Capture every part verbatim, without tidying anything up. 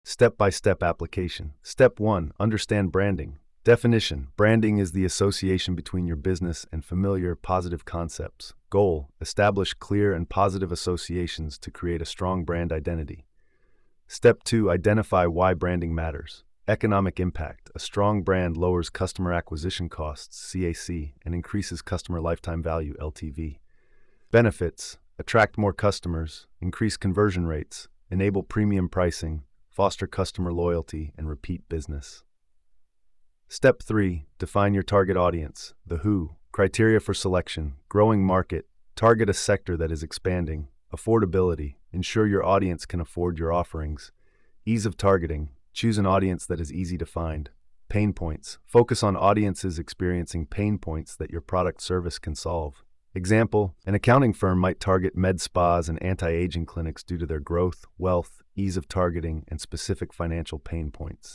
Step-by-step application. Step one. Understand branding. Definition. Branding is the association between your business and familiar, positive concepts. Goal. Establish clear and positive associations to create a strong brand identity. Step two. Identify why branding matters. Economic impact. A strong brand lowers customer acquisition costs, C A C, and increases customer lifetime value, L T V. Benefits. Attract more customers, increase conversion rates, enable premium pricing, foster customer loyalty, and repeat business. Step three. Define your target audience. The who. Criteria for selection. Growing market. Target a sector that is expanding. Affordability. Ensure your audience can afford your offerings. Ease of targeting. Choose an audience that is easy to find. Pain points. Focus on audiences experiencing pain points that your product service can solve. Example, an accounting firm might target med spas and anti-aging clinics due to their growth, wealth, ease of targeting, and specific financial pain points.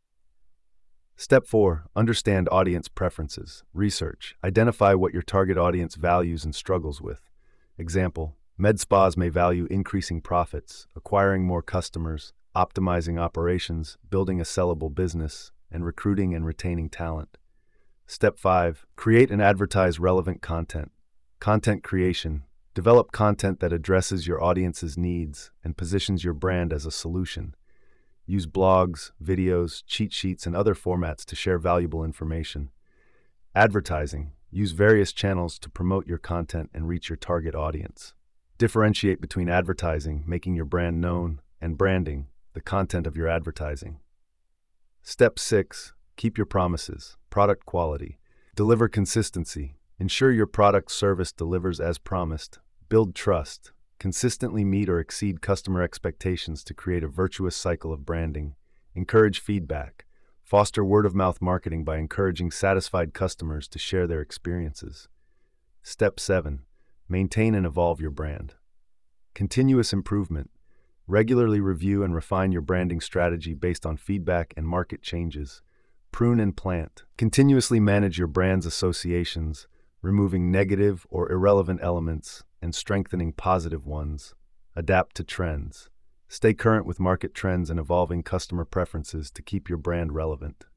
Step four. Understand audience preferences. Research. Identify what your target audience values and struggles with. Example, med spas may value increasing profits, acquiring more customers, optimizing operations, building a sellable business, and recruiting and retaining talent. Step five. Create and advertise relevant content. Content creation. Develop content that addresses your audience's needs and positions your brand as a solution. Use blogs, videos, cheat sheets, and other formats to share valuable information. Advertising. Use various channels to promote your content and reach your target audience. Differentiate between advertising, making your brand known, and branding, the content of your advertising. Step six. Keep your promises. Product quality. Deliver consistency. Ensure your product service delivers as promised. Build trust. Consistently meet or exceed customer expectations to create a virtuous cycle of branding. Encourage feedback. Foster word-of-mouth marketing by encouraging satisfied customers to share their experiences. Step seven. Maintain and evolve your brand. Continuous improvement. Regularly review and refine your branding strategy based on feedback and market changes. Prune and plant. Continuously manage your brand's associations, removing negative or irrelevant elements and strengthening positive ones. Adapt to trends. Stay current with market trends and evolving customer preferences to keep your brand relevant.